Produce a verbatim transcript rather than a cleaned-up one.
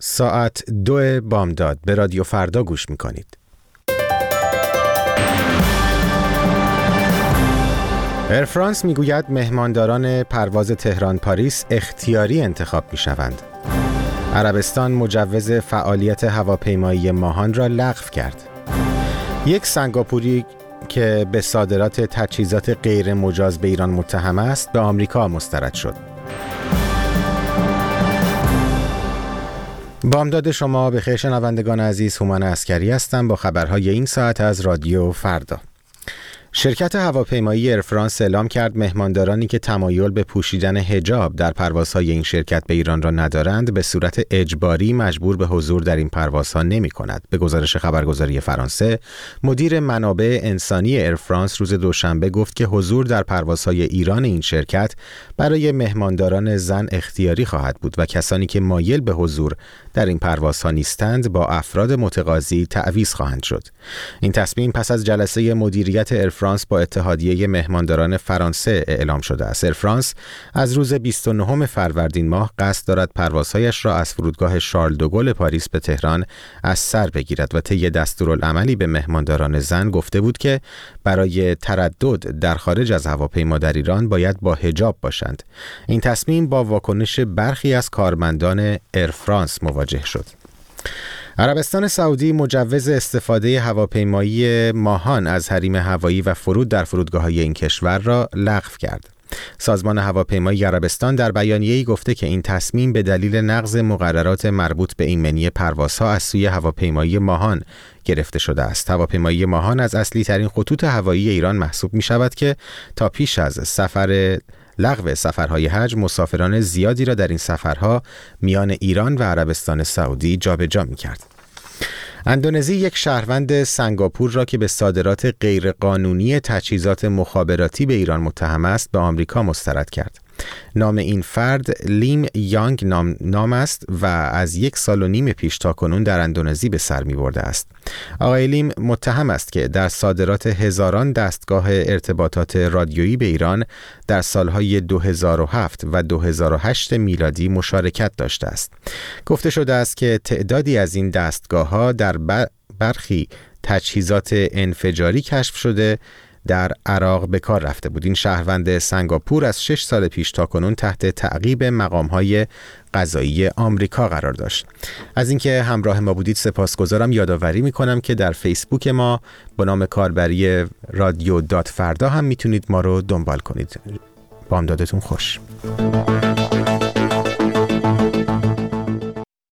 ساعت دو بامداد به رادیو فردا گوش میکنید. ایر فرانس میگوید مهمانداران پرواز تهران پاریس اختیاری انتخاب میشوند. عربستان مجوز فعالیت هواپیمایی ماهان را لغو کرد. یک سنگاپوری که به صادرات تجهیزات غیر مجاز به ایران متهم است به آمریکا مسترد شد. بامداد شما بخیر شنوندگان عزیز، هومان عسکری هستم با خبرهای این ساعت از رادیو فردا. شرکت هواپیمایی ایر فرانس اعلام کرد مهماندارانی که تمایل به پوشیدن حجاب در پروازهای این شرکت به ایران را ندارند به صورت اجباری مجبور به حضور در این پروازها نمی کند. به گزارش خبرگزاری فرانسه، مدیر منابع انسانی ایر فرانس روز دوشنبه گفت که حضور در پروازهای ایران این شرکت برای مهمانداران زن اختیاری خواهد بود و کسانی که مایل به حضور در این پروازها نیستند با افراد متقاضی تعویض خواهند شد. این تصمیم پس از جلسه مدیریت ایر فرانس با اتحادیه مهمانداران فرانسه اعلام شده است. ایر فرانس از روز بیست و نهم فروردین ماه قصد دارد پروازهایش را از فرودگاه شارل دوگل پاریس به تهران از سر بگیرد و طی دستورالعملی به مهمانداران زن گفته بود که برای تردد در خارج از هواپیما در ایران باید با حجاب باشند. این تصمیم با واکنش برخی از کارمندان ایر فرانس مواجه شد. عربستان سعودی مجوز استفاده هواپیمایی ماهان از حریم هوایی و فرود در فرودگاه‌های این کشور را لغو کرد. سازمان هواپیمایی عربستان در بیانیه‌ای گفته که این تصمیم به دلیل نقض مقررات مربوط به این منی پروازها از سوی هواپیمایی ماهان گرفته شده است. هواپیمایی ماهان از اصلی ترین خطوط هوایی ایران محسوب می شود که تا پیش از سفر لغو سفرهای حج مسافران زیادی را در این سفرها میان ایران و عربستان سعودی جابجا می‌کرد. اندونزی یک شهروند سنگاپور را که به صادرات غیرقانونی تجهیزات مخابراتی به ایران متهم است به آمریکا مسترد کرد. نام این فرد لیم یانگ نام, نام است و از یک سال و نیم پیش تا کنون در اندونزی به سر می برده است. آقای لیم متهم است که در صادرات هزاران دستگاه ارتباطات رادیویی به ایران در سالهای دو هزار و هفت و دو هزار و هشت میلادی مشارکت داشته است. گفته شده است که تعدادی از این دستگاه‌ها در برخی تجهیزات انفجاری کشف شده در عراق به کار رفته بود. این شهروند سنگاپور از شش سال پیش تا کنون تحت تعقیب مقام‌های قضایی آمریکا قرار داشت. از اینکه همراه ما بودید سپاسگزارم. یادآوری می‌کنم که در فیسبوک ما با نام کاربری رادیو دات فردا هم میتونید ما رو دنبال کنید. بامدادتون خوش.